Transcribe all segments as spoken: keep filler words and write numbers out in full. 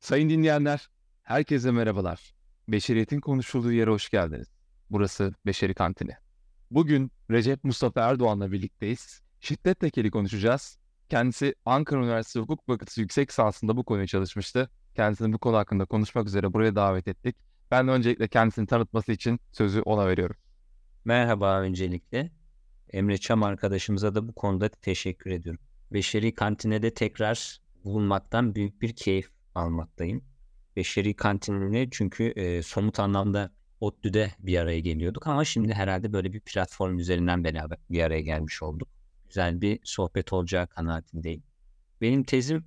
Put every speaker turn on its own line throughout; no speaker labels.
Sayın dinleyenler, herkese merhabalar. Beşeriyetin konuşulduğu yere hoş geldiniz. Burası Beşeri Kantini. Bugün Recep Mustafa Erdoğan'la birlikteyiz. Şiddet tekeli konuşacağız. Kendisi Ankara Üniversitesi Hukuk Fakültesi yüksek lisansında bu konuyu çalışmıştı. Kendisini bu konu hakkında konuşmak üzere buraya davet ettik. Ben de öncelikle kendisini tanıtması için sözü ona veriyorum.
Merhaba öncelikle. Emre Çam arkadaşımıza da bu konuda teşekkür ediyorum. Beşeri Kantin'e de tekrar bulunmaktan büyük bir keyif almaktayım. Beşeri Kantin'ine çünkü e, somut anlamda ODTÜ'de bir araya geliyorduk ama şimdi herhalde böyle bir platform üzerinden beraber bir araya gelmiş olduk. Güzel bir sohbet olacağı kanaatindeyim. Benim tezim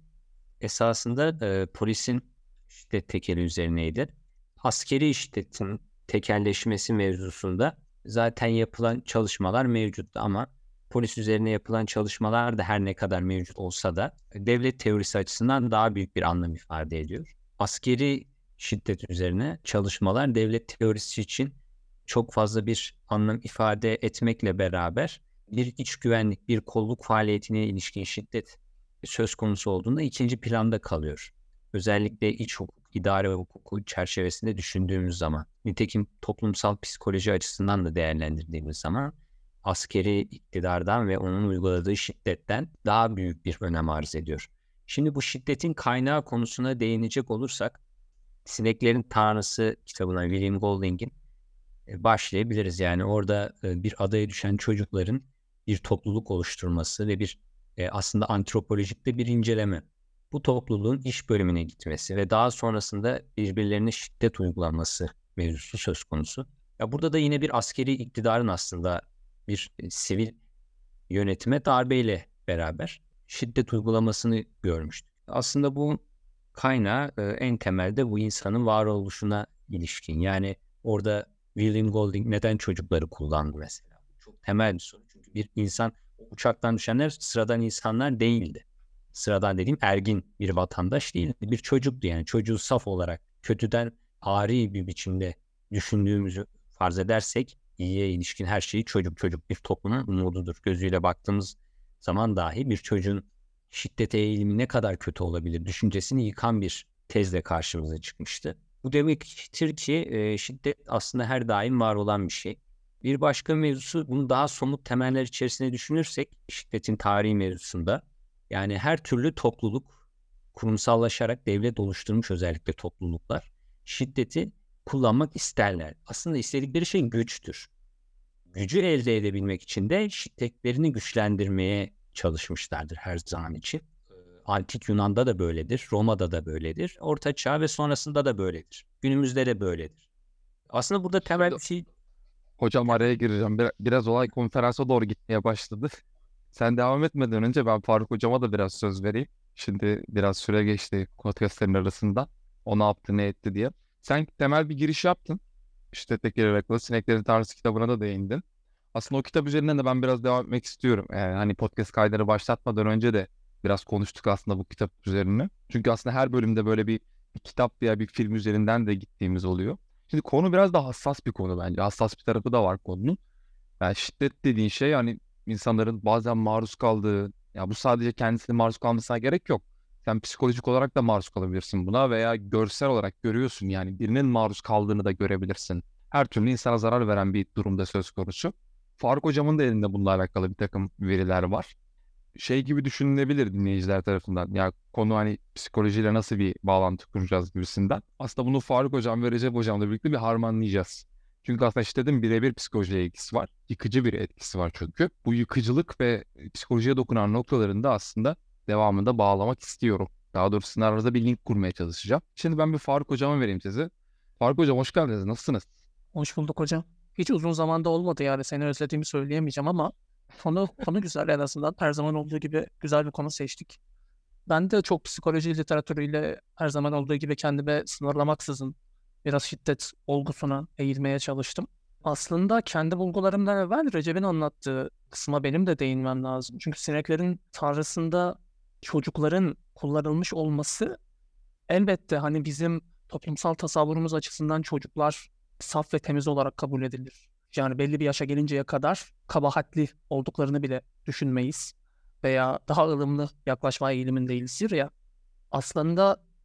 esasında e, polisin şiddet tekeli üzerineydi. Askeri şiddetin tekelleşmesi mevzusunda zaten yapılan çalışmalar mevcuttu ama polis üzerine yapılan çalışmalar da her ne kadar mevcut olsa da devlet teorisi açısından daha büyük bir anlam ifade ediyor. Askeri şiddet üzerine çalışmalar devlet teorisi için çok fazla bir anlam ifade etmekle beraber bir iç güvenlik, bir kolluk faaliyetine ilişkin şiddet söz konusu olduğunda ikinci planda kalıyor. Özellikle iç hukuk, idare hukuku çerçevesinde düşündüğümüz zaman, nitekim toplumsal psikoloji açısından da değerlendirdiğimiz zaman askeri iktidardan ve onun uyguladığı şiddetten daha büyük bir önem arz ediyor. Şimdi bu şiddetin kaynağı konusuna değinecek olursak, Sineklerin Tanrısı kitabına William Golding'in e, başlayabiliriz. Yani orada e, bir adaya düşen çocukların bir topluluk oluşturması ve bir e, aslında antropolojik de bir inceleme. Bu topluluğun iş bölümüne gitmesi ve daha sonrasında birbirlerine şiddet uygulaması mevzusu söz konusu. Ya burada da yine bir askeri iktidarın aslında bir e, sivil yönetime darbeyle beraber şiddet uygulamasını görmüştük. Aslında bu kaynağı e, en temelde bu insanın varoluşuna ilişkin. Yani orada William Golding neden çocukları kullandı mesela? Çok temel bir soru. Çünkü bir insan, o uçaktan düşenler sıradan insanlar değildi. Sıradan dediğim ergin bir vatandaş değildi. Bir çocuktu yani. Çocuğu saf olarak kötüden ari bir biçimde düşündüğümüzü farz edersek iyiye ilişkin her şeyi çocuk çocuk bir toplumun umududur. Gözüyle baktığımız zaman dahi bir çocuğun şiddete eğilimi ne kadar kötü olabilir düşüncesini yıkan bir tezle karşımıza çıkmıştı. Bu demektir ki e, şiddet aslında her daim var olan bir şey. Bir başka mevzusu, bunu daha somut temeller içerisinde düşünürsek şiddetin tarihi mevzusunda, yani her türlü topluluk kurumsallaşarak devlet oluşturmuş, özellikle topluluklar şiddeti kullanmak isterler. Aslında istedikleri şey güçtür. Gücü elde edebilmek için de şiddetlerini güçlendirmeye çalışmışlardır her zaman için. Antik Yunan'da da böyledir, Roma'da da böyledir, Orta Çağ ve sonrasında da böyledir. Günümüzde de böyledir. Aslında burada temel
Şimdi
bir şey...
hocam araya gireceğim. Bir- Biraz olay konferansa doğru gitmeye başladı. Sen devam etmeden önce ben Faruk hocama da biraz söz vereyim. Şimdi biraz süre geçti podcastlerin arasında. O ne yaptı ne etti diye. Sen temel bir giriş yaptın. İşte Tekir Iraklı Sineklerin Tanrısı kitabına da değindin. Aslında o kitap üzerinden de ben biraz devam etmek istiyorum. Yani hani podcast kaydını başlatmadan önce de biraz konuştuk aslında bu kitap üzerine. Çünkü aslında her bölümde böyle bir, bir kitap veya bir film üzerinden de gittiğimiz oluyor. Şimdi konu biraz da hassas bir konu bence. Hassas bir tarafı da var konunun. Yani şiddet dediğin şey yani insanların bazen maruz kaldığı, ya bu sadece kendisine maruz kalmasına gerek yok. Sen psikolojik olarak da maruz kalabilirsin buna veya görsel olarak görüyorsun, yani birinin maruz kaldığını da görebilirsin. Her türlü insana zarar veren bir durumda söz konusu. Faruk hocamın da elinde bununla alakalı bir takım veriler var. Şey gibi düşünülebilir dinleyiciler tarafından. Ya konu hani psikolojiyle nasıl bir bağlantı kuracağız gibisinden. Aslında bunu Faruk hocam ve Recep hocamla birlikte bir harmanlayacağız. Çünkü aslında şiddetin birebir psikolojiye etkisi var. Yıkıcı bir etkisi var çünkü. Bu yıkıcılık ve psikolojiye dokunan noktalarını da aslında devamında bağlamak istiyorum. Daha doğrusu sizin aranızda bir link kurmaya çalışacağım. Şimdi ben bir Faruk hocama vereyim sizi. Faruk hocam hoş geldiniz. Nasılsınız?
Hoş bulduk hocam. Hiç uzun zamanda olmadı yani seni özlediğimi söyleyemeyeceğim ama konu konu güzel en azından. Her zaman olduğu gibi güzel bir konu seçtik. Ben de çok psikoloji literatürüyle her zaman olduğu gibi kendime sınırlamaksızın biraz şiddet olgusuna eğilmeye çalıştım. Aslında kendi bulgularımdan evvel Recep'in anlattığı kısma benim de değinmem lazım. Çünkü sineklerin tanrısında çocukların kullanılmış olması elbette hani bizim toplumsal tasavvurumuz açısından çocuklar saf ve temiz olarak kabul edilir. Yani belli bir yaşa gelinceye kadar kabahatli olduklarını bile düşünmeyiz veya daha ılımlı yaklaşma eğilimindeyizdir ya. Aslında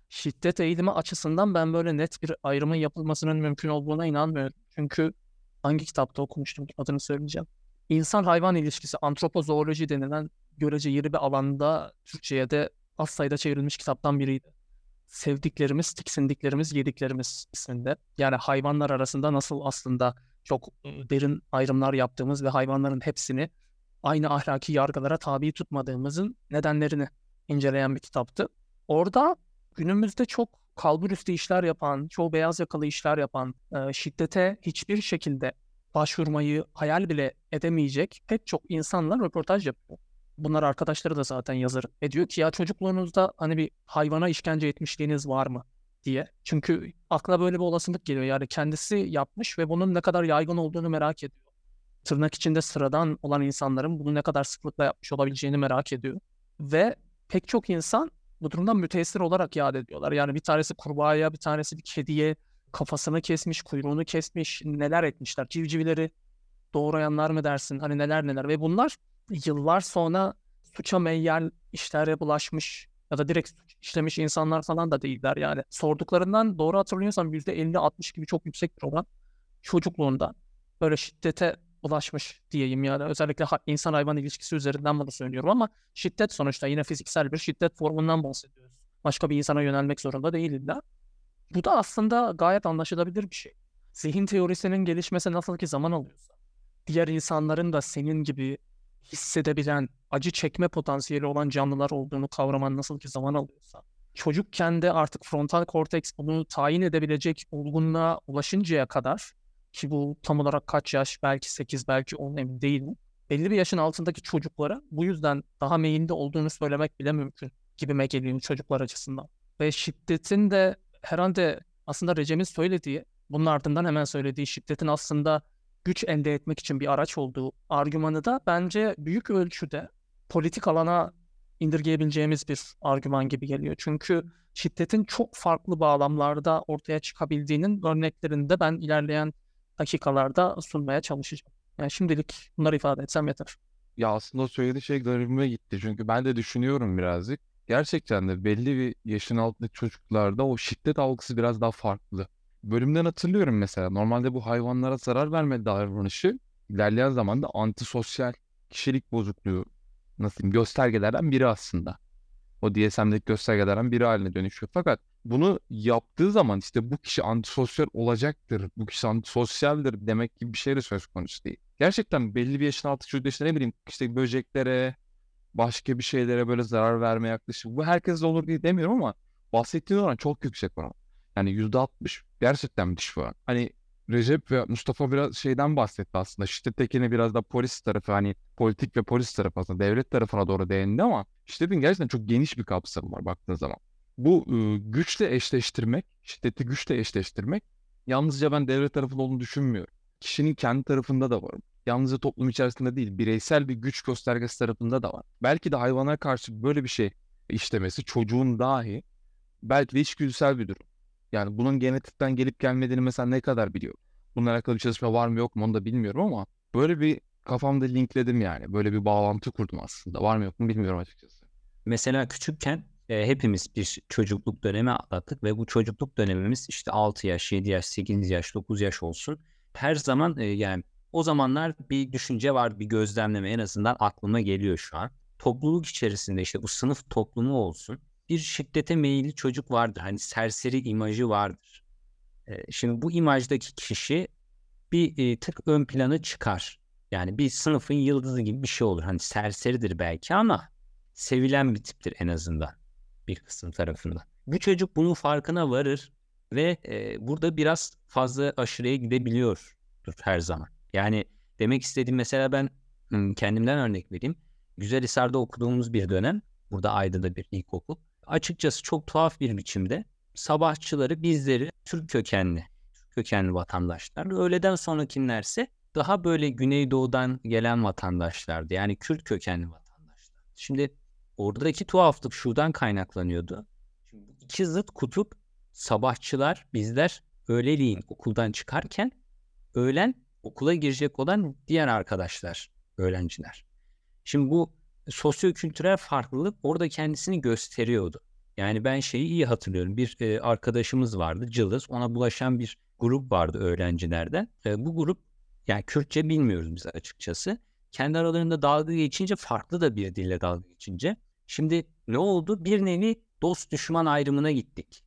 şiddet eğilimi açısından ben böyle net bir ayrımın yapılmasının mümkün olduğuna inanmıyorum. Çünkü hangi kitapta okumuştum, adını söyleyeceğim. İnsan hayvan ilişkisi, antropozooloji denilen görece yeni bir alanda Türkçe'ye de az sayıda çevrilmiş kitaptan biriydi. Sevdiklerimiz, tiksindiklerimiz, yediklerimiz isminde. Yani hayvanlar arasında nasıl aslında çok e, derin ayrımlar yaptığımız ve hayvanların hepsini aynı ahlaki yargılara tabi tutmadığımızın nedenlerini inceleyen bir kitaptı. Orada günümüzde çok kalburüstü işler yapan, çoğu beyaz yakalı işler yapan, e, şiddete hiçbir şekilde başvurmayı hayal bile edemeyecek pek çok insanla röportaj yapıyor. Bunlar arkadaşları da zaten yazar. Ve diyor ki ya çocukluğunuzda hani bir hayvana işkence etmişliğiniz var mı diye. Çünkü aklına böyle bir olasılık geliyor. Yani kendisi yapmış ve bunun ne kadar yaygın olduğunu merak ediyor. Tırnak içinde sıradan olan insanların bunu ne kadar sıklıkla yapmış olabileceğini merak ediyor. Ve pek çok insan bu durumdan müteessir olarak yad ediyorlar. Yani bir tanesi kurbağaya, bir tanesi bir kediye kafasını kesmiş, kuyruğunu kesmiş, neler etmişler. Civcivleri doğrayanlar mı dersin? Hani neler neler. Ve bunlar yıllar sonra suça meyyal işlere bulaşmış ya da direkt suç işlemiş insanlar falan da değiller yani. Sorduklarından doğru hatırlıyorsam yüzde elli altmış gibi çok yüksek bir oran çocukluğunda böyle şiddete ulaşmış diyeyim yani. Özellikle ha- insan hayvan ilişkisi üzerinden bunu söylüyorum ama şiddet sonuçta yine fiziksel bir şiddet formundan bahsediyoruz. Başka bir insana yönelmek zorunda değil illa. Bu da aslında gayet anlaşılabilir bir şey. Zihin teorisinin gelişmesi nasıl ki zaman alıyorsa, diğer insanların da senin gibi hissedebilen, acı çekme potansiyeli olan canlılar olduğunu kavraman nasıl ki zaman alıyorsa, çocukken de artık frontal korteks bunu tayin edebilecek olgunluğa ulaşıncaya kadar, ki bu tam olarak kaç yaş, belki sekiz, belki on, emin değilim. Belli bir yaşın altındaki çocuklara bu yüzden daha meyilli olduğunu söylemek bile mümkün gibime geliyor çocuklar açısından. Ve şiddetin de herhalde aslında Recep'in söylediği, bunun ardından hemen söylediği şiddetin aslında güç elde etmek için bir araç olduğu argümanı da bence büyük ölçüde politik alana indirgeyebileceğimiz bir argüman gibi geliyor. Çünkü şiddetin çok farklı bağlamlarda ortaya çıkabildiğinin örneklerini de ben ilerleyen dakikalarda sunmaya çalışacağım. Yani şimdilik bunları ifade etsem yeter.
Ya aslında o söylediği şey garibime gitti. Çünkü ben de düşünüyorum birazcık. Gerçekten de belli bir yaşın altındaki çocuklarda o şiddet algısı biraz daha farklı. Bölümden hatırlıyorum mesela. Normalde bu hayvanlara zarar verme davranışı ilerleyen zamanda antisosyal kişilik bozukluğu nasıl diyeyim göstergelerden biri aslında. O D S M'deki göstergelerden biri haline dönüşüyor. Fakat bunu yaptığı zaman işte bu kişi antisosyal olacaktır, bu kişi antisosyaldir demek gibi bir şey de söz konusu değil. Gerçekten belli bir yaşın altı çocuklar işte ne bileyim işte böceklere, başka bir şeylere böyle zarar verme yaklaşımı. Bu herkes olur diye demiyorum ama bahsettiğin oran çok yüksek oran. Yani yüzde altmış gerçekten müthiş bir oran. Hani Recep ve Mustafa biraz şeyden bahsetti aslında. Şiddettekini biraz da polis tarafı hani politik ve polis tarafı aslında devlet tarafına doğru değindi ama şiddetin gerçekten çok geniş bir kapsamı var baktığın zaman. Bu e, güçle eşleştirmek, şiddeti güçle eşleştirmek yalnızca ben devlet tarafında olduğunu düşünmüyorum. Kişinin kendi tarafında da var. Yalnızca toplum içerisinde değil, bireysel bir güç göstergesi tarafında da var. Belki de hayvana karşı böyle bir şey işlemesi çocuğun dahi belki de içgüdüsel bir durum. Yani bunun genetikten gelip gelmediğini mesela ne kadar biliyor? Bununla alakalı bir çalışma var mı yok mu onu da bilmiyorum ama böyle bir kafamda linkledim yani. Böyle bir bağlantı kurdum aslında. Var mı yok mu bilmiyorum açıkçası.
Mesela küçükken e, hepimiz bir çocukluk dönemi atlattık ve bu çocukluk dönemimiz işte altı yaş, yedi yaş, sekiz yaş, dokuz yaş olsun. Her zaman e, yani o zamanlar bir düşünce var, bir gözlemleme en azından aklıma geliyor şu an. Topluluk içerisinde işte bu sınıf toplumu olsun. Bir şiddete meyilli çocuk vardır. Hani serseri imajı vardır. E, şimdi bu imajdaki kişi bir e, tık ön plana çıkar. Yani bir sınıfın yıldızı gibi bir şey olur. Hani serseridir belki ama sevilen bir tiptir en azından bir kısım tarafından. Bu çocuk bunun farkına varır ve e, burada biraz fazla aşırıya gidebiliyordur her zaman. Yani demek istediğim mesela ben hmm, kendimden örnek vereyim. Güzelhisar'da okuduğumuz bir dönem, burada Ayda'da bir ilkokul. Açıkçası çok tuhaf bir biçimde sabahçıları bizleri Türk kökenli kökenli vatandaşlar. Öğleden sonrakilerse daha böyle Güneydoğu'dan gelen vatandaşlardı. Yani Kürt kökenli vatandaşlar. Şimdi oradaki tuhaflık şuradan kaynaklanıyordu. Şimdi iki zıt kutup sabahçılar bizler öğleleyin okuldan çıkarken öğlen okula girecek olan diğer arkadaşlar, öğrenciler. Şimdi bu sosyokültürel farklılık orada kendisini gösteriyordu. Yani ben şeyi iyi hatırlıyorum. Bir e, arkadaşımız vardı, Cılız. Ona bulaşan bir grup vardı öğrencilerden. E, bu grup, yani Kürtçe bilmiyoruz biz açıkçası. Kendi aralarında dalga geçince, farklı da bir dille dalga geçince. Şimdi ne oldu? Bir nevi dost düşman ayrımına gittik.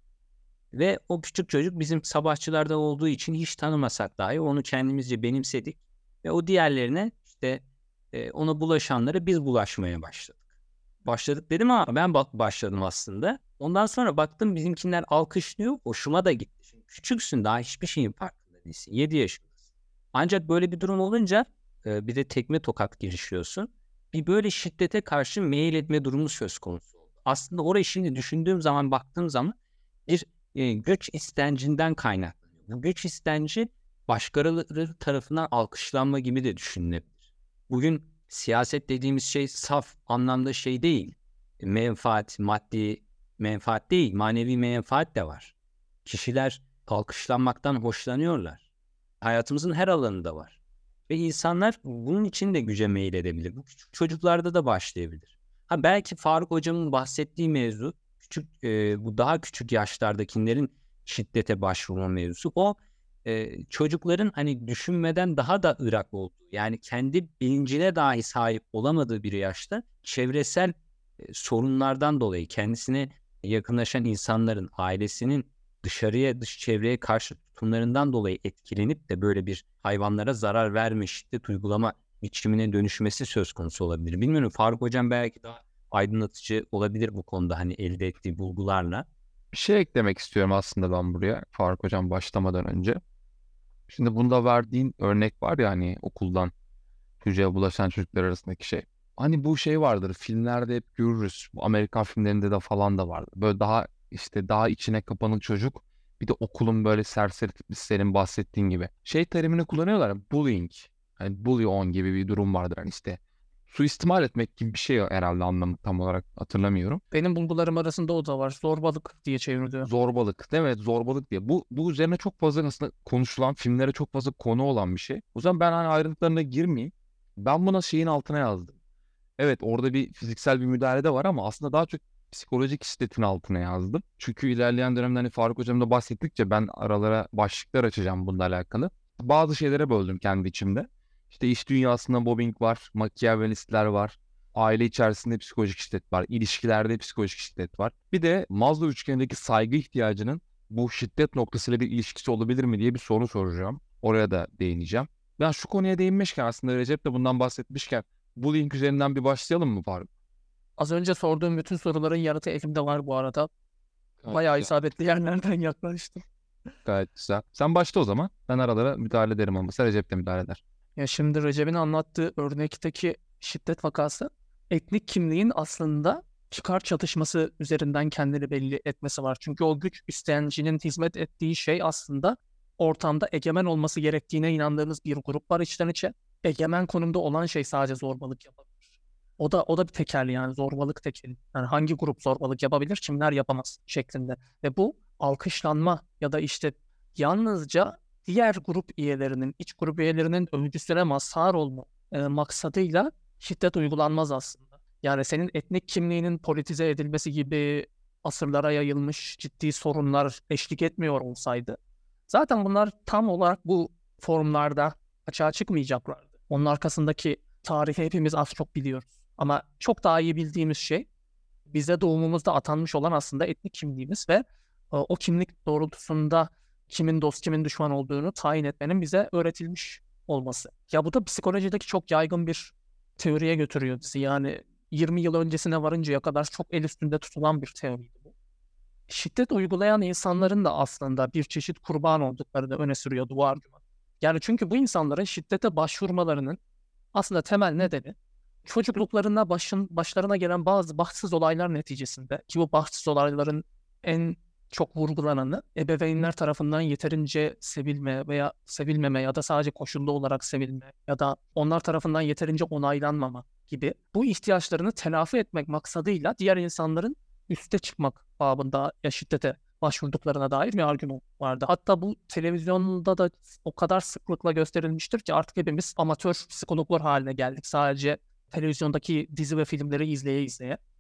Ve o küçük çocuk bizim sabahçılarda olduğu için hiç tanımasak dahi onu kendimizce benimsedik. Ve o diğerlerine, işte e, ona bulaşanlara biz bulaşmaya başladık. Başladık dedim ama ben bak başladım aslında. Ondan sonra baktım bizimkiler alkışlıyor. Hoşuma da gitti. Şimdi küçüksün, daha hiçbir şeyin farkında değilsin. yedi yaşındasın. Ancak böyle bir durum olunca e, bir de tekme tokat girişiyorsun. Bir böyle şiddete karşı meyil etme durumu söz konusu oldu. Aslında orayı şimdi düşündüğüm zaman, baktığım zaman bir e, güç istencinden kaynaklanıyor. Bu güç istenci başkaları tarafından alkışlanma gibi de düşünülebilir. Bugün siyaset dediğimiz şey saf anlamda şey değil. Menfaat, maddi menfaat değil, manevi menfaat de var. Kişiler alkışlanmaktan hoşlanıyorlar. Hayatımızın her alanında var. Ve insanlar bunun için de güce meyledebilir. Bu küçük çocuklarda da başlayabilir. Ha, belki Faruk hocamın bahsettiği mevzu, küçük e, bu daha küçük yaşlardakilerin şiddete başvurma mevzusu. O e, çocukların hani düşünmeden daha da ırak olduğu, yani kendi bilincine dahi sahip olamadığı bir yaşta çevresel e, sorunlardan dolayı kendisine yakınlaşan insanların, ailesinin dışarıya, dış çevreye karşı tutumlarından dolayı etkilenip de böyle bir hayvanlara zarar verme, şiddet uygulama biçimine dönüşmesi söz konusu olabilir. Bilmiyorum, Faruk hocam belki daha aydınlatıcı olabilir bu konuda, hani elde ettiği bulgularla.
Bir şey eklemek istiyorum aslında ben buraya Faruk Hocam başlamadan önce. Şimdi bunda verdiğin örnek var ya, hani okuldan çocuğa bulaşan çocuklar arasındaki şey. Hani bu şey vardır, filmlerde hep görürüz. Bu Amerikan filmlerinde de falan da vardır. Böyle daha işte daha içine kapanık çocuk. Bir de okulun böyle serseri tiplisi, senin bahsettiğin gibi. Şey terimini kullanıyorlar. Bullying. Hani bully on gibi bir durum vardır. Hani işte suistimal etmek gibi bir şey herhalde, anlamı tam olarak hatırlamıyorum.
Benim bulgularım arasında o da var. Zorbalık diye çevriliyor.
Zorbalık değil mi? Evet, zorbalık diye. Bu, bu üzerine çok fazla aslında konuşulan, filmlere çok fazla konu olan bir şey. O zaman ben hani ayrıntılarına girmeyeyim. Ben buna şeyin altına yazdım. Evet, orada bir fiziksel bir müdahale de var ama aslında daha çok psikolojik şiddetin altına yazdım. Çünkü ilerleyen dönemde hani Faruk Hocam da bahsettikçe ben aralara başlıklar açacağım bununla alakalı. Bazı şeylere böldüm kendi içimde. İşte iş dünyasında mobbing var, makyavelistler var. Aile içerisinde psikolojik şiddet var. İlişkilerde psikolojik şiddet var. Bir de Maslow üçgenindeki saygı ihtiyacının bu şiddet noktasıyla bir ilişkisi olabilir mi diye bir soru soracağım. Oraya da değineceğim. Ben şu konuya değinmişken, aslında Recep de bundan bahsetmişken, bullying üzerinden bir başlayalım mı Faruk?
Az önce sorduğum bütün soruların yanıtı elimde var bu arada.
Gayet
Bayağı
güzel.
isabetli yerlerden yaklaştım.
Gayet güzel. Sen başla o zaman. Ben aralara müdahale ederim ama sen Recep de müdahale eder.
Ya şimdi Recep'in anlattığı örnekteki şiddet vakası etnik kimliğin aslında çıkar çatışması üzerinden kendini belli etmesi var. Çünkü o güç isteyencinin hizmet ettiği şey aslında ortamda egemen olması gerektiğine inandığınız bir grup var içten içe. Egemen konumda olan şey sadece zorbalık yapabilir. O da o da bir tekerli, yani zorbalık tekeli. Yani hangi grup zorbalık yapabilir, kimler yapamaz şeklinde. Ve bu alkışlanma ya da işte yalnızca diğer grup üyelerinin, iç grup üyelerinin övgüsüne mazhar olma e, maksadıyla şiddet uygulanmaz aslında. Yani senin etnik kimliğinin politize edilmesi gibi asırlara yayılmış ciddi sorunlar eşlik etmiyor olsaydı, zaten bunlar tam olarak bu forumlarda açığa çıkmayacaklardı. Onun arkasındaki tarihi hepimiz az çok biliyoruz. Ama çok daha iyi bildiğimiz şey, bize doğumumuzda atanmış olan aslında etnik kimliğimiz ve e, o kimlik doğrultusunda kimin dost kimin düşman olduğunu tayin etmenin bize öğretilmiş olması. Ya bu da psikolojideki çok yaygın bir teoriye götürüyor bizi. Yani yirmi yıl öncesine varıncaya kadar çok el üstünde tutulan bir teoriydi bu. Şiddet uygulayan insanların da aslında bir çeşit kurban olduklarını öne sürüyordu bu argüman. Yani çünkü bu insanların şiddete başvurmalarının aslında temel nedeni çocukluklarında başın, başlarına gelen bazı bahtsız olaylar neticesinde, ki bu bahtsız olayların en çok vurgulananı ebeveynler tarafından yeterince sevilme veya sevilmeme ya da sadece koşullu olarak sevilme ya da onlar tarafından yeterince onaylanmama gibi bu ihtiyaçlarını telafi etmek maksadıyla diğer insanların üste çıkmak babında ya şiddete başvurduklarına dair bir argüman vardı. Hatta bu televizyonda da o kadar sıklıkla gösterilmiştir ki artık hepimiz amatör psikologlar haline geldik. Sadece televizyondaki dizi ve filmleri izleye izleye.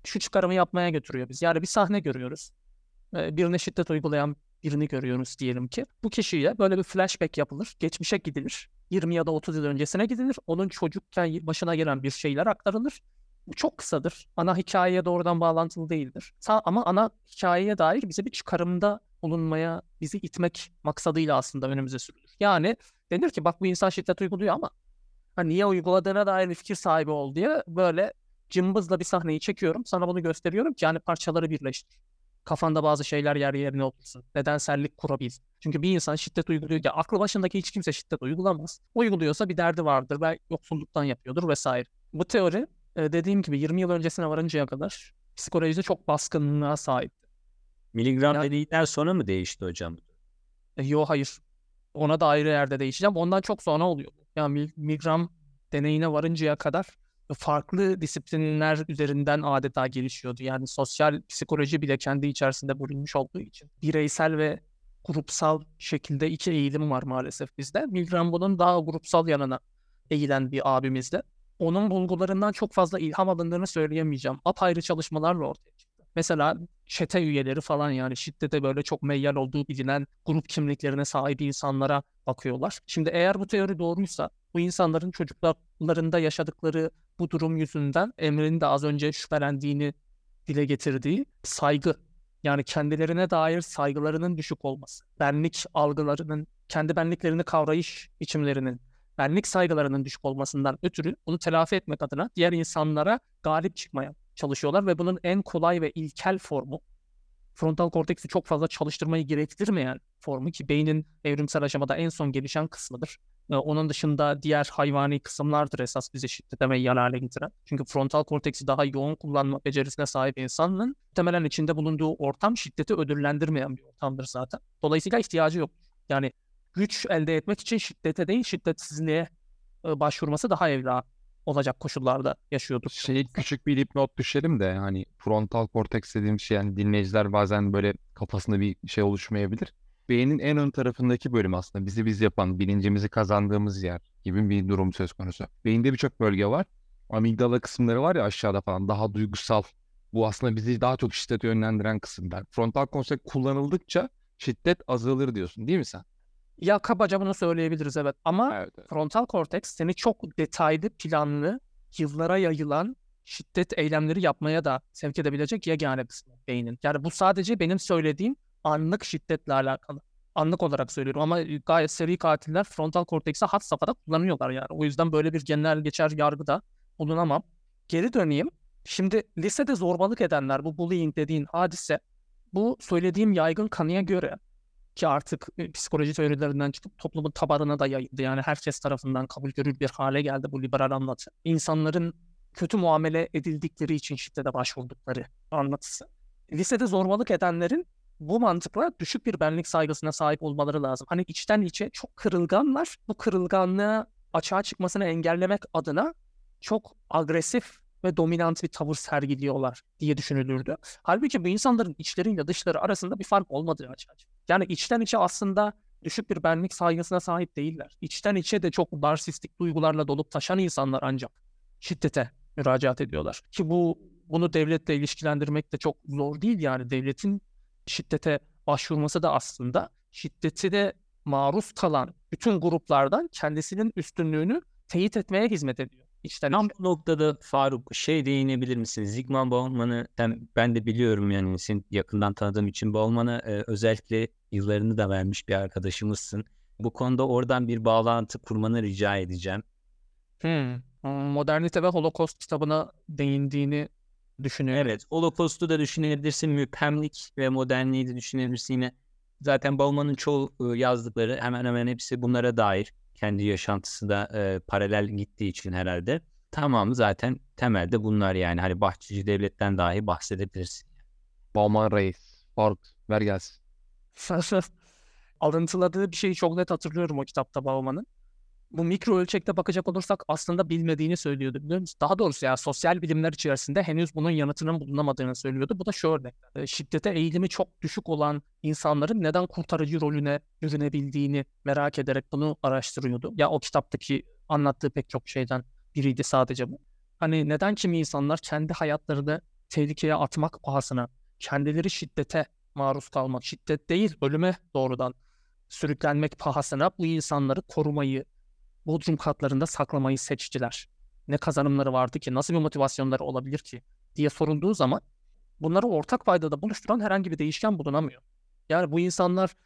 şu çıkarımı yapmaya götürüyor biz. Yani bir sahne görüyoruz. Ee, Birine şiddet uygulayan birini görüyoruz diyelim ki. Bu kişiye böyle bir flashback yapılır. Geçmişe gidilir. yirmi ya da otuz yıl öncesine gidilir. Onun çocukken başına gelen bir şeyler aktarılır. Bu çok kısadır. Ana hikayeye doğrudan bağlantılı değildir. Sa- Ama ana hikayeye dair bize bir çıkarımda bulunmaya, bizi itmek maksadıyla aslında önümüze sürülür. Yani denir ki bak bu insan şiddet uyguluyor ama ha, niye uyguladığına dair bir fikir sahibi ol diye böyle cımbızla bir sahneyi çekiyorum. Sana bunu gösteriyorum ki yani parçaları birleştir. Kafanda bazı şeyler yer yerine otursun. Nedensellik kurabil. Çünkü bir insan şiddet uyguluyor. Ya aklı başındaki hiç kimse şiddet uygulamaz. Uyguluyorsa bir derdi vardır. Belki yoksulluktan yapıyordur vesaire. Bu teori e, dediğim gibi yirmi yıl öncesine varıncaya kadar psikolojide çok baskınlığa sahip.
Miligram
Ya,
dedikten sonra mı değişti hocam?
e, yo hayır. Ona da ayrı yerde değişeceğim. Ondan çok sonra oluyor. Yani Mil- Milgram deneyine varıncaya kadar farklı disiplinler üzerinden adeta gelişiyordu. Yani sosyal psikoloji bile kendi içerisinde bölünmüş olduğu için. Bireysel ve grupsal şekilde iki eğilim var maalesef bizde. Milgram bunun daha grupsal yanına eğilen bir abimizde. Onun bulgularından çok fazla ilham alındığını söyleyemeyeceğim. Apayrı çalışmalarla ortaya çıktı. Mesela çete üyeleri falan yani şiddete böyle çok meyyal olduğu bilinen grup kimliklerine sahip insanlara bakıyorlar. Şimdi eğer bu teori doğruysa bu insanların çocuklarında yaşadıkları bu durum yüzünden Emre'nin de az önce şüphelendiğini dile getirdiği saygı yani kendilerine dair saygılarının düşük olması, benlik algılarının, kendi benliklerini kavrayış biçimlerinin, benlik saygılarının düşük olmasından ötürü bunu telafi etmek adına diğer insanlara galip çıkmaya çalışıyorlar ve bunun en kolay ve ilkel formu frontal korteksi çok fazla çalıştırmayı gerektirmeyen formu ki beynin evrimsel aşamada en son gelişen kısmıdır. Ee, Onun dışında diğer hayvani kısımlardır esas bizi şiddete meyyal hale getiren. Çünkü frontal korteksi daha yoğun kullanma becerisine sahip insanın muhtemelen içinde bulunduğu ortam şiddeti ödüllendirmeyen bir ortamdır zaten. Dolayısıyla ihtiyacı yok. Yani güç elde etmek için şiddete değil şiddetsizliğe e, başvurması daha evla olacak koşullarda yaşıyordur.
Şey küçük bir dipnot düşelim de hani frontal korteks dediğim şey yani dinleyiciler bazen böyle kafasında bir şey oluşmayabilir. Beynin en ön tarafındaki bölüm aslında bizi biz yapan, bilincimizi kazandığımız yer gibi bir durum söz konusu. Beyinde birçok bölge var. Amigdala kısımları var ya aşağıda falan daha duygusal. Bu aslında bizi daha çok şiddete yönlendiren kısımlar. Frontal korteks kullanıldıkça şiddet azalır diyorsun değil mi sen?
Ya kabaca bunu söyleyebiliriz evet ama
Evet, evet.
frontal korteks seni çok detaylı, planlı, yıllara yayılan şiddet eylemleri yapmaya da sevk edebilecek yegane kısmı beynin. Yani bu sadece benim söylediğim anlık şiddetle alakalı. Anlık olarak söylüyorum ama gayet seri katiller frontal korteksi had safhada kullanıyorlar yani. O yüzden böyle bir genel geçer yargıda bulunamam. Geri döneyim. Şimdi lisede zorbalık edenler, bu bullying dediğin hadise, bu söylediğim yaygın kanıya göre ki artık e, psikoloji teorilerinden çıkıp toplumun tabanına da yayıldı. Yani herkes tarafından kabul görülür bir hale geldi bu liberal anlatı. İnsanların kötü muamele edildikleri için şiddete başvurdukları anlatısı. Lisede zorbalık edenlerin bu mantıkla düşük bir benlik saygısına sahip olmaları lazım. Hani içten içe çok kırılganlar. Bu kırılganlığı açığa çıkmasını engellemek adına çok agresif ve dominant bir tavır sergiliyorlar diye düşünülürdü. Halbuki bu insanların içleriyle dışları arasında bir fark olmadığı açığa çıktı. Yani içten içe aslında düşük bir benlik saygısına sahip değiller. İçten içe de çok narsistik duygularla dolup taşan insanlar ancak şiddete müracaat ediyorlar. Ki bu bunu devletle ilişkilendirmek de çok zor değil yani devletin şiddete başvurması da aslında şiddeti de maruz kalan bütün gruplardan kendisinin üstünlüğünü teyit etmeye hizmet ediyor. İçten
Tam
içe.
bu noktada Faruk şey değinebilir misin? Zygmunt Bauman'ı ben, ben de biliyorum yani seni yakından tanıdığım için Bauman'a e, özellikle yıllarını da vermiş bir arkadaşımızsın. Bu konuda oradan bir bağlantı kurmanı rica edeceğim.
Hmm. Modernite ve Holocaust kitabına değindiğini düşünüyorum.
Evet, Holocaust'u da düşünebilirsin, müphemlik ve modernliği de düşünebilirsin yine. Zaten Bauman'ın çoğu e, yazdıkları hemen hemen hepsi bunlara dair. Kendi yaşantısı da e, paralel gittiği için herhalde. Tamamı zaten temelde bunlar yani. Hani Bahçeci Devlet'ten dahi bahsedebilirsin.
Bauman Reis. Faruk ver gelsin.
Alıntıladığı bir şeyi çok net hatırlıyorum o kitapta Bauman'ın. Bu mikro ölçekte bakacak olursak aslında bilmediğini söylüyordu biliyor musun? Daha doğrusu ya sosyal bilimler içerisinde henüz bunun yanıtının bulunamadığını söylüyordu. Bu da şu örnek. E, Şiddete eğilimi çok düşük olan insanların neden kurtarıcı rolüne bürünebildiğini merak ederek bunu araştırıyordu. Ya o kitaptaki anlattığı pek çok şeyden biriydi sadece bu. Hani neden kimi insanlar kendi hayatlarını tehlikeye atmak pahasına, kendileri şiddete maruz kalmak, şiddet değil ölüme doğrudan sürüklenmek pahasına bu insanları korumayı, bodrum katlarında saklamayı seçtiler. Ne kazanımları vardı ki, nasıl bir motivasyonları olabilir ki diye sorulduğu zaman bunları ortak paydada buluşturan herhangi bir değişken bulunamıyor. Yani bu insanlar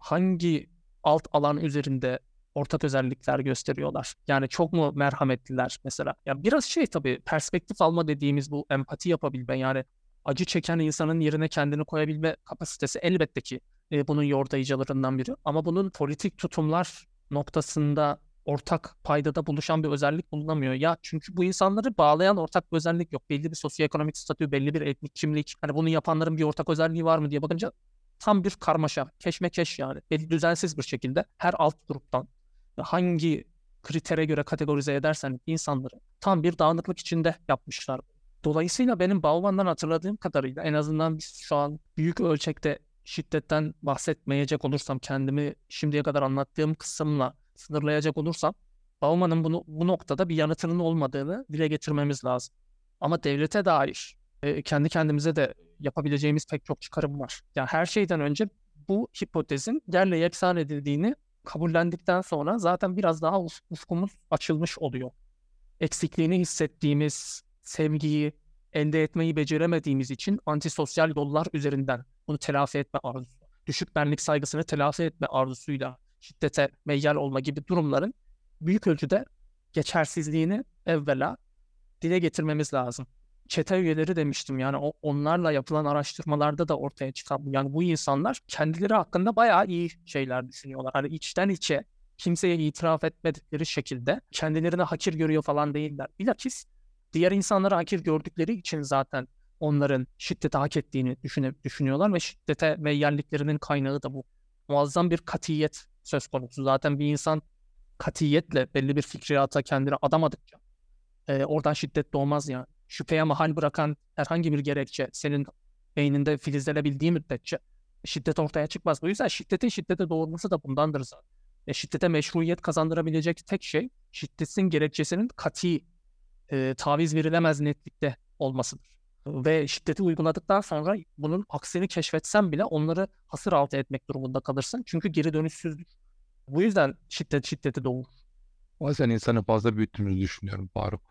hangi alt alan üzerinde ortak özellikler gösteriyorlar? Yani çok mu merhametliler mesela? Ya biraz şey tabii perspektif alma dediğimiz bu empati yapabilme yani acı çeken insanın yerine kendini koyabilme kapasitesi elbette ki e, bunun yordayıcılarından biri. Ama bunun politik tutumlar noktasında ortak paydada buluşan bir özellik bulunamıyor. Ya çünkü bu insanları bağlayan ortak bir özellik yok. Belli bir sosyoekonomik statü, belli bir etnik kimlik. Hani bunu yapanların bir ortak özelliği var mı diye bakınca tam bir karmaşa, keşmekeş yani. Belli düzensiz bir şekilde her alt gruptan hangi kritere göre kategorize edersen insanları tam bir dağınıklık içinde yapmışlar. Dolayısıyla benim Bauman'dan hatırladığım kadarıyla en azından biz şu an büyük ölçekte şiddetten bahsetmeyecek olursam kendimi şimdiye kadar anlattığım kısımla sınırlayacak olursam Bauman'ın bunu bu noktada bir yanıtının olmadığını dile getirmemiz lazım. Ama devlete dair e, kendi kendimize de yapabileceğimiz pek çok çıkarım var. Yani her şeyden önce bu hipotezin yerle yeksan edildiğini kabullendikten sonra zaten biraz daha uf- ufkumuz açılmış oluyor. Eksikliğini hissettiğimiz sevgiyi elde etmeyi beceremediğimiz için antisosyal yollar üzerinden bunu telafi etme arzusu, düşük benlik saygısını telafi etme arzusuyla şiddete meyyal olma gibi durumların büyük ölçüde geçersizliğini evvela dile getirmemiz lazım. Çete üyeleri demiştim yani o, onlarla yapılan araştırmalarda da ortaya çıkan bu. Yani bu insanlar kendileri hakkında bayağı iyi şeyler düşünüyorlar. Hani içten içe kimseye itiraf etmedikleri şekilde kendilerini hakir görüyor falan değiller. Bilakis diğer insanları hakir gördükleri için zaten onların şiddete hak ettiğini düşüne, düşünüyorlar ve şiddete meyyalliklerinin kaynağı da bu. Muazzam bir katiyet söz konusu. Zaten bir insan katiyetle belli bir fikriyata kendini adamadıkça e, oradan şiddet doğmaz yani. Şüpheye mahal bırakan herhangi bir gerekçe senin beyninde filizlenebildiği müddetçe şiddet ortaya çıkmaz. Bu yüzden şiddetin şiddete doğurması da bundandır zaten. E, şiddete meşruiyet kazandırabilecek tek şey şiddetin gerekçesinin kati, e, taviz verilemez netlikte olmasıdır. Ve şiddeti uyguladıktan sonra bunun aksini keşfetsen bile onları hasır altı etmek durumunda kalırsın. Çünkü geri dönüşsüzdür. Bu yüzden şiddet şiddeti doğurur.
Bazen insanı fazla büyüttüğümüzü düşünüyorum Faruk.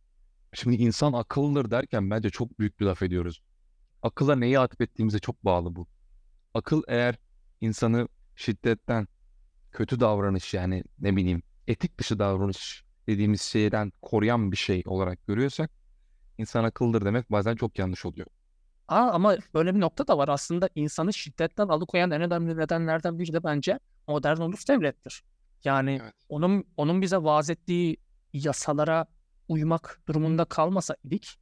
Şimdi insan akıllıdır derken bence çok büyük bir laf ediyoruz. Akıla neyi atfettiğimize çok bağlı bu. Akıl eğer insanı şiddetten, kötü davranış yani ne bileyim etik dışı davranış dediğimiz şeyden koruyan bir şey olarak görüyorsak insan akıllıdır demek bazen çok yanlış oluyor.
Aa, ama böyle bir nokta da var. Aslında insanı şiddetten alıkoyan en önemli nedenlerden biri de bence modern ulus devlettir. Yani
Evet.
onun onun bize vaaz ettiği yasalara uymak durumunda kalmasa idik,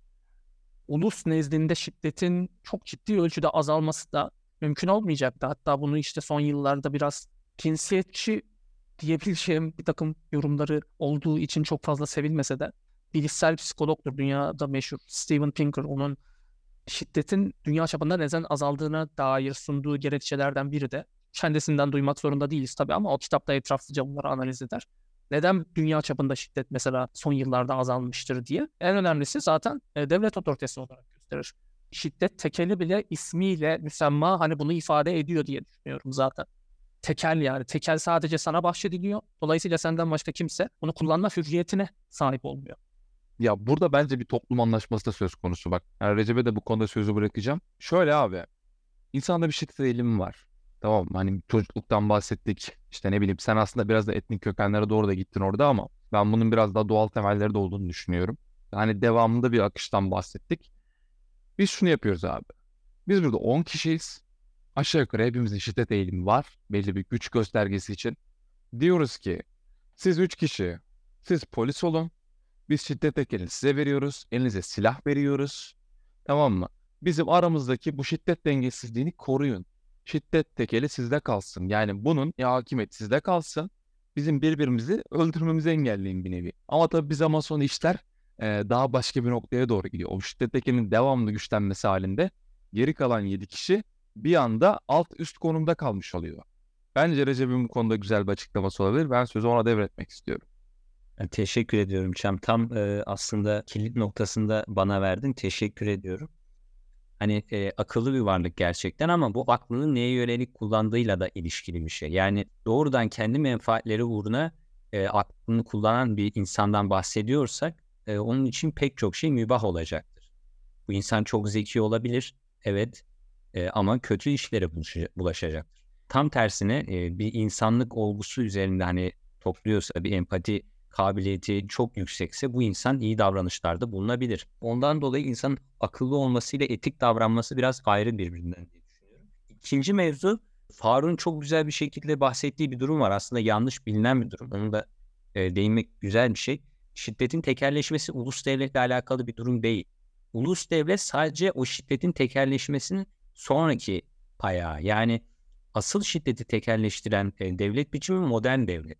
ulus nezdinde şiddetin çok ciddi ölçüde azalması da mümkün olmayacaktı. Hatta bunu işte son yıllarda biraz cinsiyetçi diyebileceğim bir takım yorumları olduğu için çok fazla sevilmese de bilişsel psikologdur. Dünyada meşhur Steven Pinker onun şiddetin dünya çapında neden azaldığına dair sunduğu gerekçelerden biri de kendisinden duymak zorunda değiliz tabii ama o kitapta etraflıca bunları analiz eder. Neden dünya çapında şiddet mesela son yıllarda azalmıştır diye. En önemlisi zaten e, devlet otoritesi olarak gösterir. Şiddet tekeli bile ismiyle müsemma hani bunu ifade ediyor diye düşünüyorum zaten. Tekel yani. Tekel sadece sana bahşediliyor. Dolayısıyla senden başka kimse bunu kullanma hürriyetine sahip olmuyor.
Ya burada bence bir toplum anlaşması da söz konusu bak. Yani Recep'e de bu konuda sözü bırakacağım. Şöyle abi. İnsanda bir şiddet eğilimi var. Tamam mı? Hani çocukluktan bahsettik. İşte ne bileyim sen aslında biraz da etnik kökenlere doğru da gittin orada ama ben bunun biraz daha doğal temelleri de olduğunu düşünüyorum. Yani devamında bir akıştan bahsettik. Biz şunu yapıyoruz abi. Biz burada on kişiyiz. Aşağı yukarı hepimizin şiddet eğilimi var. Belli bir güç göstergesi için. Diyoruz ki siz üç kişi, siz polis olun. Biz şiddet tekelini size veriyoruz. Elinize silah veriyoruz. Tamam mı? Bizim aramızdaki bu şiddet dengesizliğini koruyun. Şiddet tekeli sizde kalsın. Yani bunun ya hakimiyet sizde kalsın. Bizim birbirimizi öldürmemizi engelleyin bir nevi. Ama tabii bir zaman sonra işler e, daha başka bir noktaya doğru gidiyor. O şiddet tekelinin devamlı güçlenmesi halinde geri kalan yedi kişi bir anda alt üst konumda kalmış oluyor. Bence Recep'in bu konuda güzel bir açıklaması olabilir. Ben sözü ona devretmek istiyorum.
Yani teşekkür ediyorum Çam. Tam e, aslında kilit noktasında bana verdin. Teşekkür ediyorum. Hani e, akıllı bir varlık gerçekten ama bu aklını neye yönelik kullandığıyla da ilişkili bir şey. Yani doğrudan kendi menfaatleri uğruna e, aklını kullanan bir insandan bahsediyorsak e, onun için pek çok şey mübah olacaktır. Bu insan çok zeki olabilir, evet, e, ama kötü işlere bulaşa- bulaşacaktır. Tam tersine e, bir insanlık olgusu üzerinde hani topluyorsa, bir empati kabiliyeti çok yüksekse bu insan iyi davranışlarda bulunabilir. Ondan dolayı insanın akıllı olmasıyla etik davranması biraz ayrı birbirinden diye düşünüyorum. İkinci mevzu, Faruk'un çok güzel bir şekilde bahsettiği bir durum var. Aslında yanlış bilinen bir durum. Onu da e, değinmek güzel bir şey. Şiddetin tekelleşmesi ulus devletle alakalı bir durum değil. Ulus devlet sadece o şiddetin tekelleşmesinin sonraki payağı. Yani asıl şiddeti tekelleştiren e, devlet biçimi modern devlet.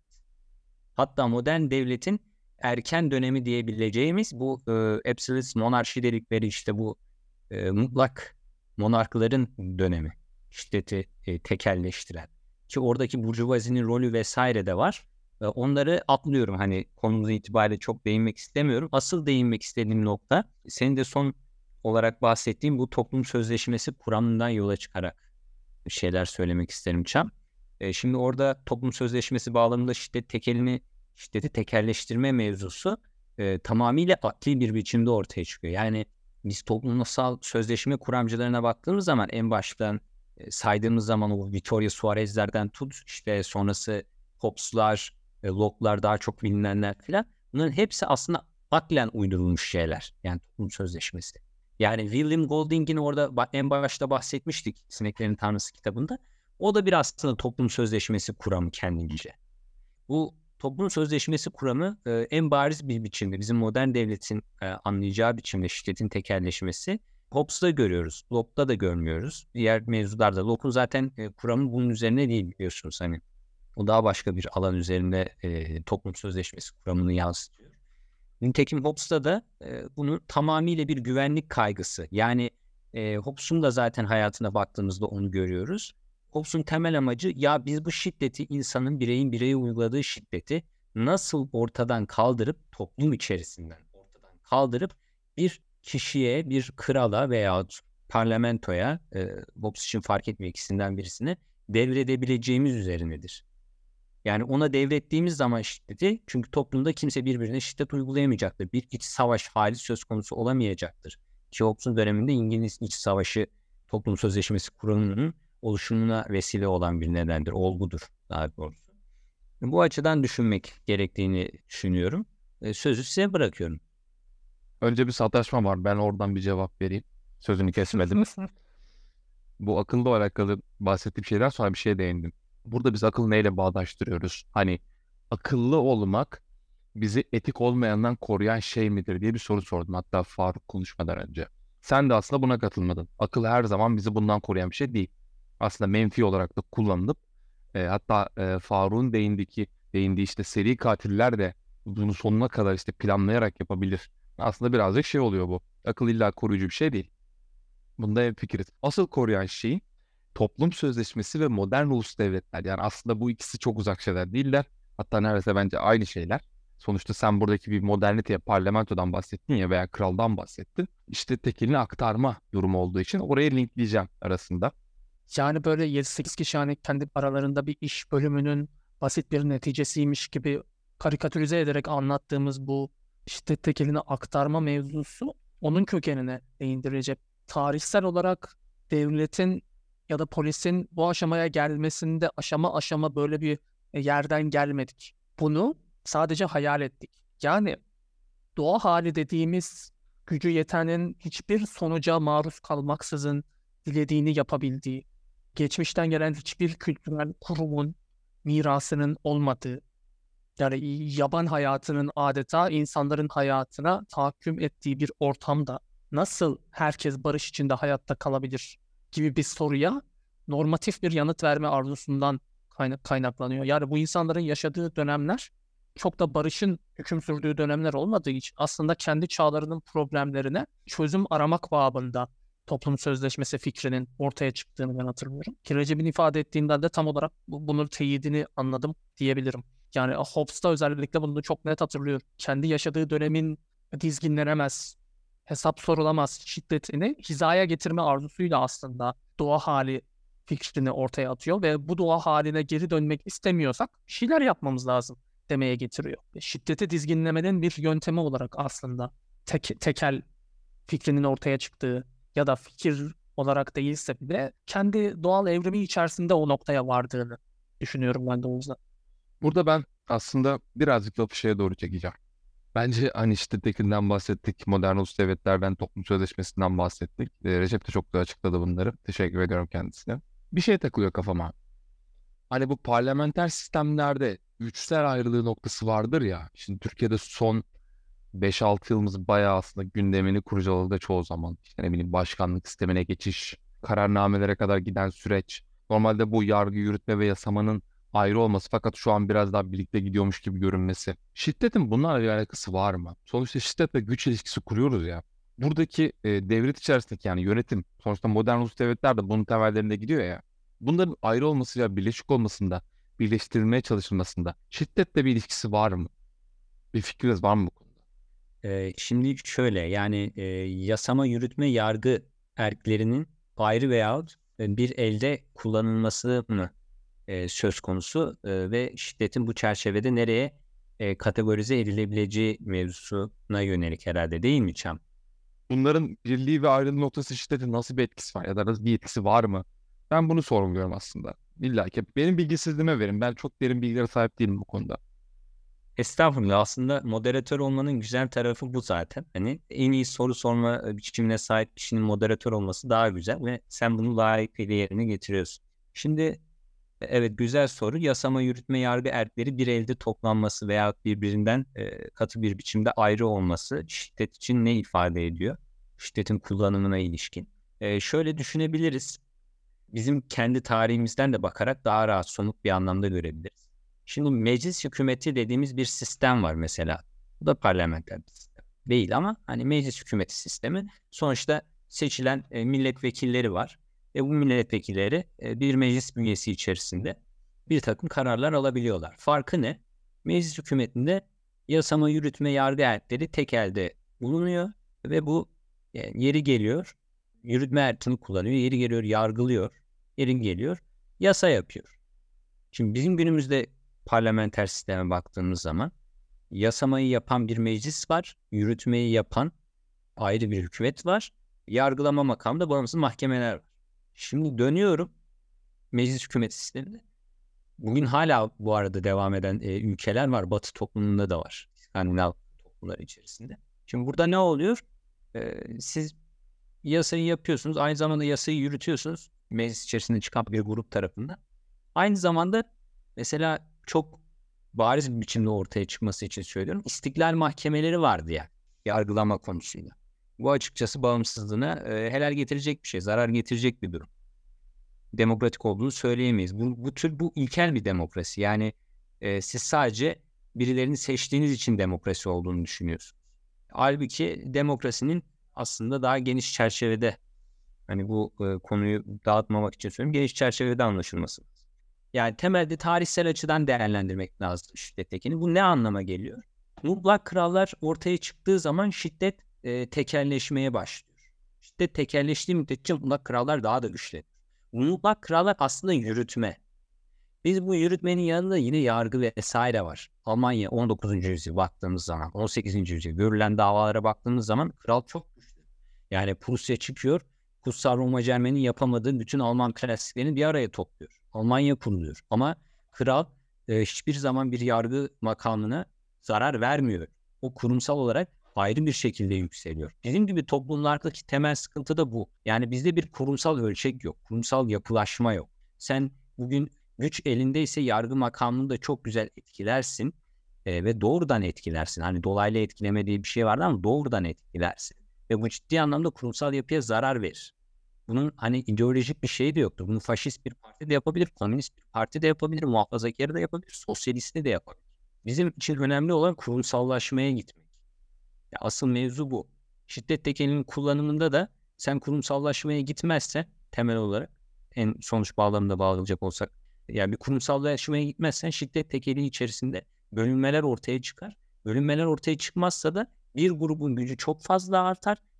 Hatta modern devletin erken dönemi diyebileceğimiz bu e, absolute monarşi dedikleri işte bu e, mutlak monarkların dönemi. Şiddeti e, tekelleştiren. Ki oradaki burjuvazinin rolü vesaire de var. E, onları atlıyorum, hani konumuz itibariyle çok değinmek istemiyorum. Asıl değinmek istediğim nokta, senin de son olarak bahsettiğim bu toplum sözleşmesi kuramından yola çıkarak bir şeyler söylemek isterim Çam. E, şimdi orada toplum sözleşmesi bağlamında şiddet tekelini, şiddeti tekelleştirme mevzusu e, tamamıyla akli bir biçimde ortaya çıkıyor. Yani biz toplumsal sözleşme kuramcılarına baktığımız zaman en baştan e, saydığımız zaman o Vittorio Suarez'lerden tut işte sonrası Hobbes'lar, e, Locke'lar, daha çok bilinenler filan, bunların hepsi aslında aklen uydurulmuş şeyler. Yani toplum sözleşmesi. Yani William Golding'in orada en başta bahsetmiştik Sineklerin Tanrısı kitabında. O da bir aslında toplum sözleşmesi kuramı kendince. Bu toplum sözleşmesi kuramı e, en bariz bir biçimde bizim modern devletin e, anlayacağı biçimde şiddetin tekelleşmesi. Hobbes'ta görüyoruz. Locke'da da görmüyoruz. Diğer mevzularda. Locke'un zaten e, kuramı bunun üzerine değil, biliyorsunuz hani. O daha başka bir alan üzerinde e, toplum sözleşmesi kuramını yansıtıyor. Nitekim Hobbes'ta da e, bunun tamamıyla bir güvenlik kaygısı. Yani e, Hobbes'un da zaten hayatına baktığımızda onu görüyoruz. Hobbes'un temel amacı, ya biz bu şiddeti, insanın, bireyin bireye uyguladığı şiddeti nasıl ortadan kaldırıp, toplum içerisinden ortadan kaldırıp bir kişiye, bir krala veya parlamentoya, e, Hobbes için fark etmiyor, ikisinden birisine devredebileceğimiz üzerinedir. Yani ona devrettiğimiz zaman şiddeti, çünkü toplumda kimse birbirine şiddet uygulayamayacaktır. Bir iç savaş hali söz konusu olamayacaktır. Ki Hobbes'un döneminde İngiliz İç Savaşı toplum sözleşmesi kuramının oluşumuna vesile olan bir nedendir, olgudur daha doğrusu. Bu açıdan düşünmek gerektiğini düşünüyorum. E, sözü size bırakıyorum.
Önce bir sataşma var. Ben oradan bir cevap vereyim. Sözünü kesmedim. Bu akıllı alakalı bahsettiğim şeyden sonra bir şeye değindim. Burada biz akıllı neyle bağdaştırıyoruz? Hani akıllı olmak bizi etik olmayandan koruyan şey midir diye bir soru sordum. Hatta Faruk konuşmadan önce. Sen de aslında buna katılmadın. Akıl her zaman bizi bundan koruyan bir şey değil. Aslında menfi olarak da kullanılıp e, hatta e, Faruk'un değindiği, değindiği işte seri katiller de bunu sonuna kadar işte planlayarak yapabilir. Aslında birazcık şey oluyor bu. Akıl illa koruyucu bir şey değil. Bunda hemfikiriz. Asıl koruyan şey toplum sözleşmesi ve modern ulus devletler. Yani aslında bu ikisi çok uzak şeyler değiller. Hatta neredeyse bence aynı şeyler. Sonuçta sen buradaki bir moderniteye, parlamentodan bahsettin ya veya kraldan bahsettin. İşte tekelini aktarma durumu olduğu için oraya linkleyeceğim arasında.
Yani böyle yedi sekiz kişi hani kendi aralarında bir iş bölümünün basit bir neticesiymiş gibi karikatürize ederek anlattığımız bu şiddet tekelini aktarma mevzusu onun kökenine değindirecek. Tarihsel olarak devletin ya da polisin bu aşamaya gelmesinde aşama aşama böyle bir yerden gelmedik. Bunu sadece hayal ettik. Yani doğa hali dediğimiz gücü yetenin hiçbir sonuca maruz kalmaksızın dilediğini yapabildiği, geçmişten gelen hiçbir kültürel kurumun mirasının olmadığı, yani yaban hayatının adeta insanların hayatına tahakküm ettiği bir ortamda nasıl herkes barış içinde hayatta kalabilir gibi bir soruya normatif bir yanıt verme arzusundan kaynak kaynaklanıyor. Yani bu insanların yaşadığı dönemler çok da barışın hüküm sürdüğü dönemler olmadığı için aslında kendi çağlarının problemlerine çözüm aramak babında toplum sözleşmesi fikrinin ortaya çıktığını ben hatırlıyorum. Ki Recep'in ifade ettiğinden de tam olarak bu- bunun teyidini anladım diyebilirim. Yani Hobbes'ta özellikle bunu çok net hatırlıyorum. Kendi yaşadığı dönemin dizginlenemez hesap sorulamaz şiddetini hizaya getirme arzusuyla aslında doğa hali fikrini ortaya atıyor ve bu doğa haline geri dönmek istemiyorsak bir şeyler yapmamız lazım demeye getiriyor. Ve şiddeti dizginlemenin bir yöntemi olarak aslında tek, tekel fikrinin ortaya çıktığı ya da fikir olarak değilse bile kendi doğal evrimi içerisinde o noktaya vardığını düşünüyorum ben de o yüzden.
Burada ben aslında birazcık lafı şeye doğru çekeceğim. Bence hani şiddetlerinden bahsettik, modern ulus devletlerden, toplum sözleşmesinden bahsettik. Ee, Recep de çok da açıkladı bunları. Teşekkür ediyorum kendisine. Bir şey takılıyor kafama. Hani bu parlamenter sistemlerde güçler ayrılığı noktası vardır ya. Şimdi Türkiye'de son beş altı yılımız bayağı aslında gündemini kurcaladı çoğu zaman. İşte ne bileyim başkanlık sistemine geçiş, kararnamelere kadar giden süreç. Normalde bu yargı, yürütme ve yasamanın ayrı olması fakat şu an biraz daha birlikte gidiyormuş gibi görünmesi. Şiddetin bunlarla bir alakası var mı? Sonuçta şiddet ve güç ilişkisi kuruyoruz ya. Buradaki e, devlet içerisindeki yani yönetim, sonuçta modern ulus devletler de bunun temellerinde gidiyor ya. Bunların ayrı olmasıyla birleşik olmasında, birleştirilmeye çalışılmasında şiddetle bir ilişkisi var mı? Bir fikriniz var mı bu konuda?
Ee, şimdi şöyle yani e, yasama, yürütme, yargı erklerinin ayrı veyahut e, bir elde kullanılması mı e, söz konusu e, ve şiddetin bu çerçevede nereye e, kategorize edilebileceği mevzusuna yönelik herhalde değil mi Çam?
Bunların birliği ve ayrılığı noktası şiddetin nasıl bir etkisi var ya da nasıl bir etkisi var mı? Ben bunu sorguluyorum aslında. İlla ki benim bilgisizliğime verin. Ben çok derin bilgilere sahip değilim bu konuda.
Estağfurullah, aslında moderatör olmanın güzel tarafı bu zaten. Hani en iyi soru sorma e, biçimine sahip kişinin moderatör olması daha güzel ve sen bunu layıkıyla yerine getiriyorsun. Şimdi evet, güzel soru. Yasama, yürütme, yargı erkleri bir elde toplanması veya birbirinden e, katı bir biçimde ayrı olması şiddet için ne ifade ediyor? Şiddetin kullanımına ilişkin. E, şöyle düşünebiliriz. Bizim kendi tarihimizden de bakarak daha rahat somut bir anlamda görebiliriz. Şimdi meclis hükümeti dediğimiz bir sistem var mesela. Bu da parlamenter bir sistem değil ama hani meclis hükümeti sistemi sonuçta seçilen e, milletvekilleri var. Ve bu milletvekilleri e, bir meclis bünyesi içerisinde bir takım kararlar alabiliyorlar. Farkı ne? Meclis hükümetinde yasama, yürütme, yargı erkleri tek elde bulunuyor ve bu yani yeri geliyor yürütme erkini kullanıyor, yeri geliyor yargılıyor, yeri geliyor yasa yapıyor. Şimdi bizim günümüzde parlamenter sisteme baktığımız zaman yasamayı yapan bir meclis var, yürütmeyi yapan ayrı bir hükümet var, yargılama makamında bağımsız mahkemeler var. Şimdi dönüyorum meclis hükümet sistemine. Bugün hala bu arada devam eden e, ülkeler var. Batı toplumunda da var. İskandinav toplumları içerisinde. Şimdi burada ne oluyor? E, siz yasayı yapıyorsunuz. Aynı zamanda yasayı yürütüyorsunuz. Meclis içerisinde çıkan bir grup tarafından. Aynı zamanda mesela çok bariz bir biçimde ortaya çıkması için söylüyorum. İstiklal mahkemeleri vardı ya yargılama konusuyla. Bu açıkçası bağımsızlığına e, helal getirecek bir şey, zarar getirecek bir durum. Demokratik olduğunu söyleyemeyiz. Bu, bu tür bu ilkel bir demokrasi. Yani e, siz sadece birilerini seçtiğiniz için demokrasi olduğunu düşünüyorsunuz. Halbuki demokrasinin aslında daha geniş çerçevede, hani bu e, konuyu dağıtmamak için söylüyorum, geniş çerçevede anlaşılması. Yani temelde tarihsel açıdan değerlendirmek lazım şiddettekini. Bu ne anlama geliyor? Mutlak krallar ortaya çıktığı zaman şiddet e, tekelleşmeye başlıyor. Şiddet tekelleştiği müddetçe mutlak krallar daha da güçlenir. Mutlak krallar aslında yürütme. Biz bu yürütmenin yanında yine yargı vesaire var. Almanya on dokuzuncu yüzyıl baktığımız zaman, on sekizinci yüzyıl görülen davalara baktığımız zaman kral çok güçlü. Yani Prusya çıkıyor, Kutsal Roma Cermen'in yapamadığı bütün Alman klasiklerini bir araya topluyor. Almanya kuruluyor. Ama kral e, hiçbir zaman bir yargı makamına zarar vermiyor. O kurumsal olarak ayrı bir şekilde yükseliyor. Bizim gibi toplumlardaki temel sıkıntı da bu. Yani bizde bir kurumsal ölçek yok. Kurumsal yapılaşma yok. Sen bugün güç elindeyse yargı makamını da çok güzel etkilersin e, ve doğrudan etkilersin. Hani dolaylı etkileme diye bir şey vardı ama doğrudan etkilersin. Ve bu ciddi anlamda kurumsal yapıya zarar verir. Bunun hani ideolojik bir şey de yoktur. Bunu faşist bir parti de yapabilir, komünist bir parti de yapabilir, muhafazakarı da yapabilir, sosyalisti de yapabilir. Bizim için önemli olan kurumsallaşmaya gitmek. Ya asıl mevzu bu. Şiddet tekelinin kullanımında da sen kurumsallaşmaya gitmezsen temel olarak en sonuç bağlamında bağlayacak olsak yani bir kurumsallaşmaya gitmezsen şiddet tekeli içerisinde bölünmeler ortaya çıkar. Bölünmeler ortaya çıkmazsa da bir grubun gücü çok fazla artar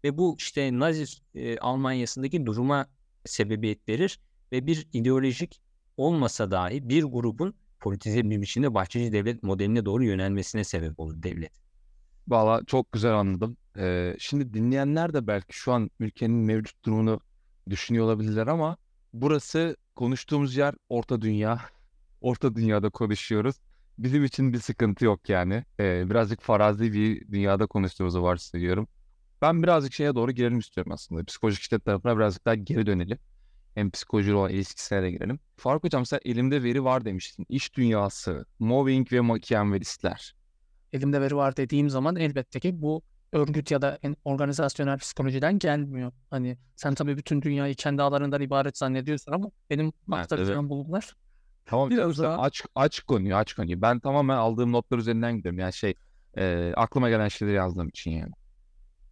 ve bu işte Nazi e, Almanya'sındaki duruma sebebiyet verir ve bir ideolojik olmasa dahi bir grubun politize bir biçimde başçıcı devlet modeline doğru yönelmesine sebep olur devlet.
Valla çok güzel anladım. Ee, şimdi dinleyenler de belki şu an ülkenin mevcut durumunu düşünüyor olabilirler ama burası konuştuğumuz yer Orta Dünya. Orta Dünya'da konuşuyoruz. Bizim için bir sıkıntı yok yani. Ee, birazcık farazi bir dünyada konuştuğumuzu varsayıyorum. Ben birazcık şeye doğru girelim istiyorum aslında. Psikolojik şiddet tarafına birazcık daha geri dönelim. Hem psikolojiyle olan ilişkisine de girelim. Faruk Hocam sen elimde veri var demiştin. İş dünyası, mobbing ve makiavelistler.
Elimde veri var dediğim zaman elbette ki bu örgüt ya da en- organizasyonel psikolojiden gelmiyor. Hani sen tabii bütün dünyayı kendi ağlarından ibaret zannediyorsun ama benim
Evet, evet.
aktardığım bulgular
Tamam
biraz
sen
daha
aç aç konuyu aç konuyu. Ben tamamen aldığım notlar üzerinden gidiyorum. Yani şey e, aklıma gelen şeyleri yazdığım için yani.